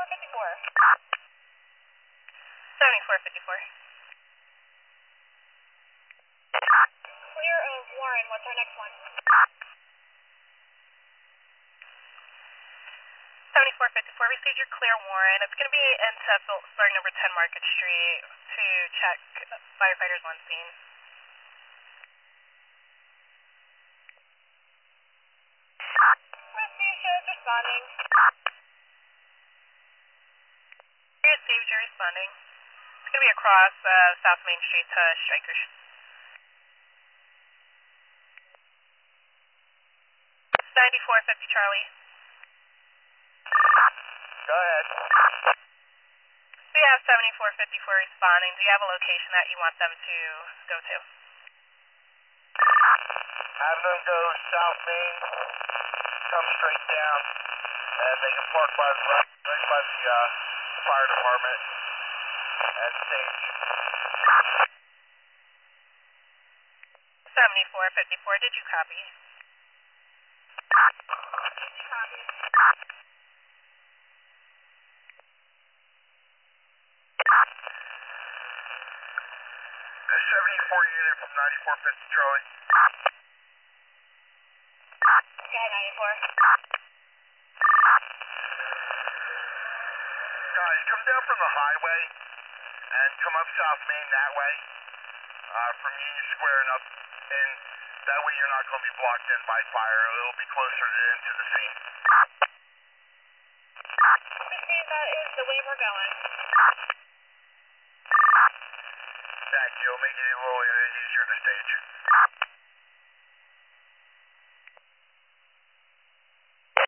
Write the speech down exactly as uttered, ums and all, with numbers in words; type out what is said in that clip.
fifty-four. seventy-four fifty-four. Clear of Warren, what's our next one? seventy-four fifty-four, received your clear Warren. It's going to be into starting number ten Market Street to check firefighters on scene. Received, is responding. Received, you're responding. It's going to be across uh, South Main Street to Strikers. ninety-four fifty Charlie. Go ahead. We have seventy-four fifty-four responding. Do you have a location that you want them to go to? Have them go South Main, come straight down, and they can park by the, right, right by the uh, fire department and stage. seventy-four fifty-four, did you copy? Copy. seventy-four unit from ninety-four fifty Charlie. Okay, ninety-four. Guys, come down from the highway and come up South Main that way, uh, from Union Square and up, and that way you're not going to be blocked in by fire. It'll be closer into the scene. Received, that is the way we're going. Thank you. It'll make it a little easier to stage.